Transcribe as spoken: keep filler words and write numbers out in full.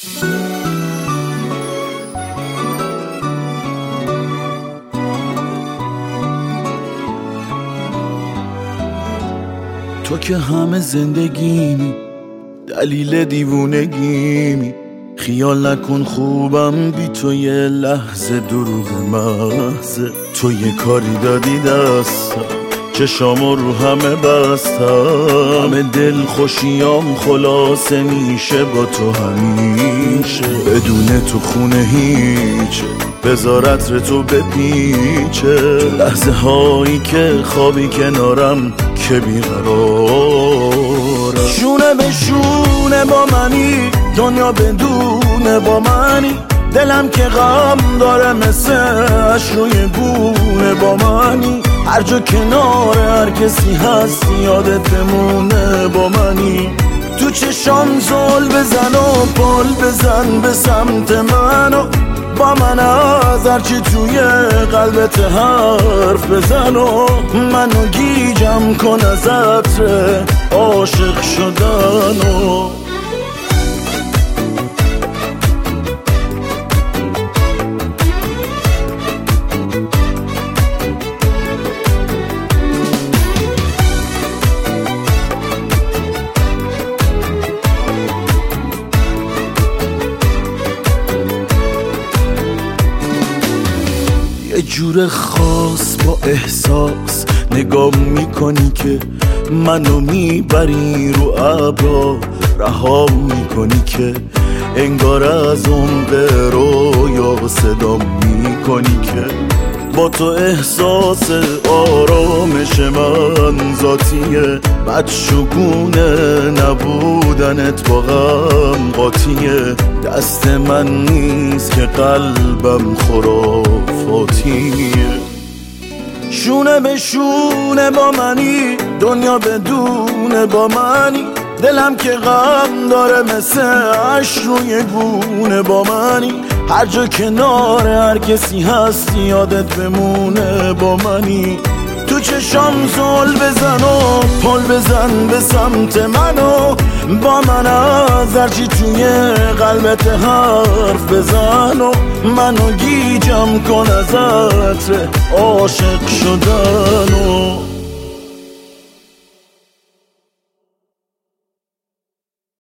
تو که همه زندگیمی، دلیل دیوونگیمی. خیال نکن خوبم بی تو یه لحظه، دروغ محضه. تو یه کاری دادی دستم، چشامو رو همه بستم. همه دل خوشیام خلاصه میشه با تو همیشه. بدون تو خونه هیچه، بذار عطر تو بپیچه. لحظه هایی که خوابی کنارم که بیقرارم. شونه به شونه با منی، دنیا بدونه با منی. دلم که غم داره مثل اش روی گونه با منی. هر جا کنار هر کسی هست یادت بمونه با منی. تو چشام زل بزن و پل بزن به سمت منو. با من از هرچی توی قلبت حرف بزن و منو گیجم کن از عطر عاشق شدن و یه جور خاص با احساس نگاه میکنی که منو میبری رو ابرا. رها میکنی که انگار از عمق رویا صدا میکنی که با تو احساس آرامش من ذاتیه. بدشگونه نبودنت با غم قاطیه. دست من نیست که قلبم خرافاتیه. شونه به شونه با منی، دنیا بدونه با منی. دلم که غم داره مثل اش روی گونه با منی. هر جا کنار هر کسی هست یادت بمونه با منی. تو چشام زل بزن و پل بزن به سمت منو. با من از هرچی توی قلبت حرف بزن و منو گیجم کن از عطر عاشق شدن و